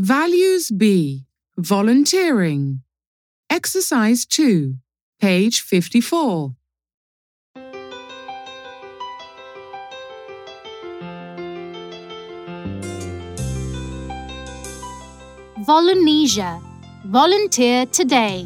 Values B. Volunteering. Exercise 2, page 54. Volunteer. Volunteer today.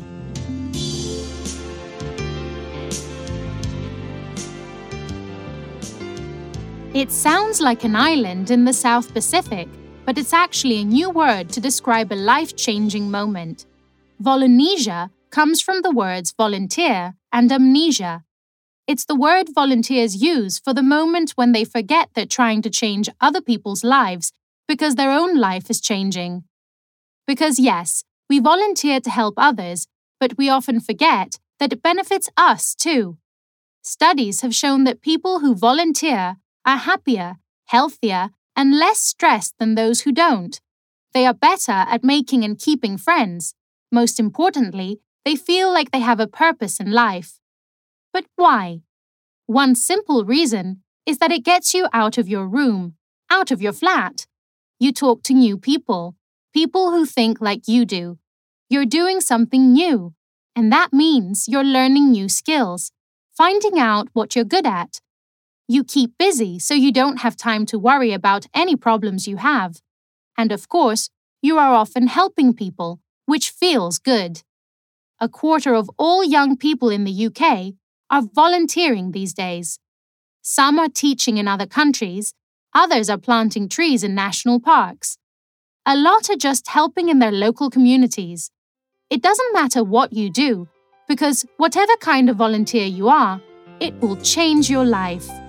It sounds like an island in the South Pacific, but it's actually a new word to describe a life-changing moment. Volunteer comes from the words volunteer and amnesia. It's the word volunteers use for the moment when they forget they're trying to change other people's lives because their own life is changing. Because yes, we volunteer to help others, but we often forget that it benefits us too. Studies have shown that people who volunteer are happier, healthier, and less stressed than those who don't. They are better at making and keeping friends. Most importantly, they feel like they have a purpose in life. But why? One simple reason is that it gets you out of your room, out of your flat. You talk to new people, people who think like you do. You're doing something new, and that means you're learning new skills, finding out what you're good at. You keep busy so you don't have time to worry about any problems you have. And of course, you are often helping people, which feels good. 1/4 of all young people in the UK are volunteering these days. Some are teaching in other countries, others are planting trees in national parks. A lot are just helping in their local communities. It doesn't matter what you do, because whatever kind of volunteer you are, it will change your life.